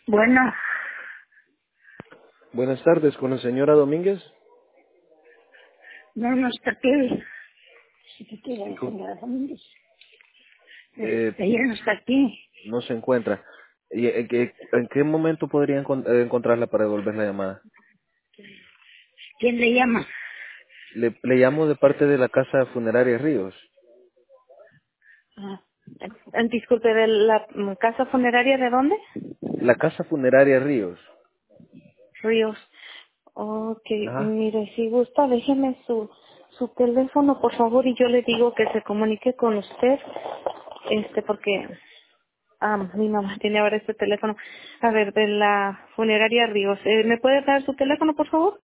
Bueno, Buenas tardes, con la señora Domínguez. no está aquí. Si te quiere Sí, señora Domínguez. eh, Ella no está aquí. no se encuentra. ¿Y en qué momento podría encontrarla para devolver la llamada? ¿Quién le llama? Le llamo de parte de la casa funeraria Ríos. Ah, disculpe, ¿de la casa funeraria de dónde? La casa funeraria Ríos. Ríos. Ok, Ajá. mire, si gusta, déjeme su teléfono, por favor, y yo le digo que se comunique con usted, porque mi mamá tiene ahora este teléfono. A ver, de la funeraria Ríos. ¿Me puede dar su teléfono, por favor?